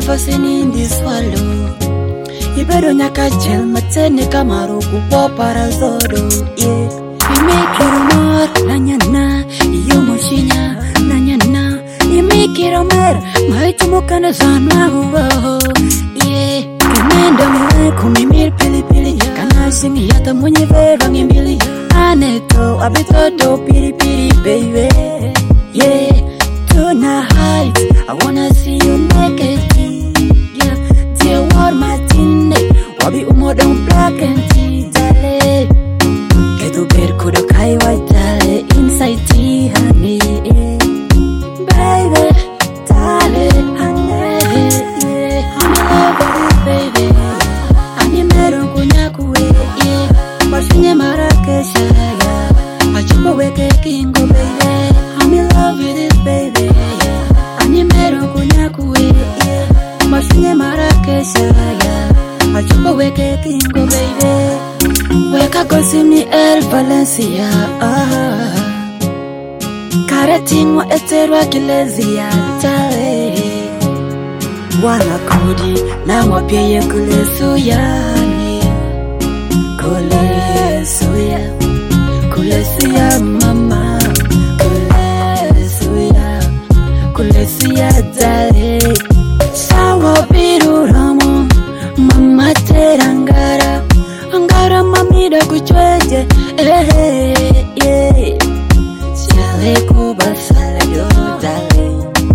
fascinating in this swallow. Ibero nyaka chel matene kamaru kupo parazodo. Yeah, you make it more nanyana, you moshinya nanyana. You make it more, maitumo kana zanwa huwa. Yeah, kumenda mwe kumimir pili pili. Kana singi yata mwenye verangi mbili. Aneto abitoto pili pili baby. Yeah, tonight I wanna see you naked. Yeah, dear war matine wabi umodong black and tea dale. Kedu ber kudo kai white dale inside tea honey. Baby, dale honey. Yeah, I'm in love with you baby. Ani meron kunyaku we. Yeah, bashinye Marrakesha. Yeah, achupa weke kingo baby. I'm in love with this baby. Yeah, ani meron kunyaku we. Yeah, bashinye Marrakesha. Yeah, achupa weke kingo baby. Weka gosimi El Valencia. Karating wa eterwa kilezia tale. Wana kodi na mwapye kulesuyani. Kulesuya mama. Kulesuya dale. Sawa biru ramo. Mama terangara. Angara mamida kuchweje. Yeah. Chale kubasale do dale.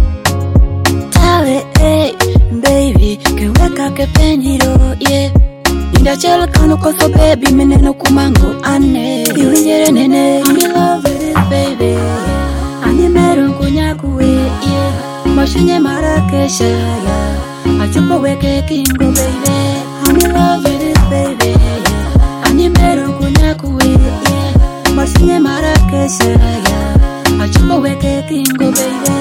Dale, baby. Keweka kepeniro, yeah. Inda chela kano koso baby. Meneno kumango ane. Iwinjere nene. I'm in love with this baby. Ani meron kunyaku we, yeah. Mashinye Marrakesha, yeah. Achupa weke kingo baby. I'm in love with this baby, yeah. Ani meron kunyaku we, yeah. Mashinye Marrakesha, yeah. Achupa weke kingo baby.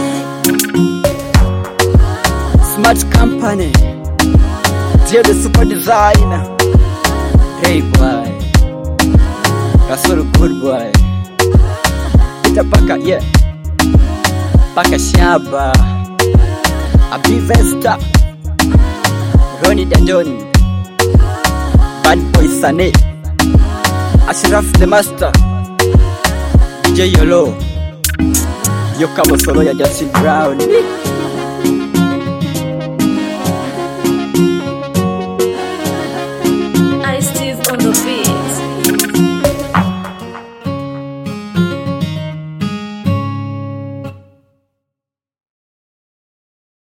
Smart company. Dear the super designer. Hey boy, Kasoro good boy. Ita paka yeah, paka shaba. Abi Vesta, Ronnie Dandoni, Bad Boy Sane, Ashraf the Master, DJ Yolo, Yokamo Solo ya Justin Brown. I Steve on the beat.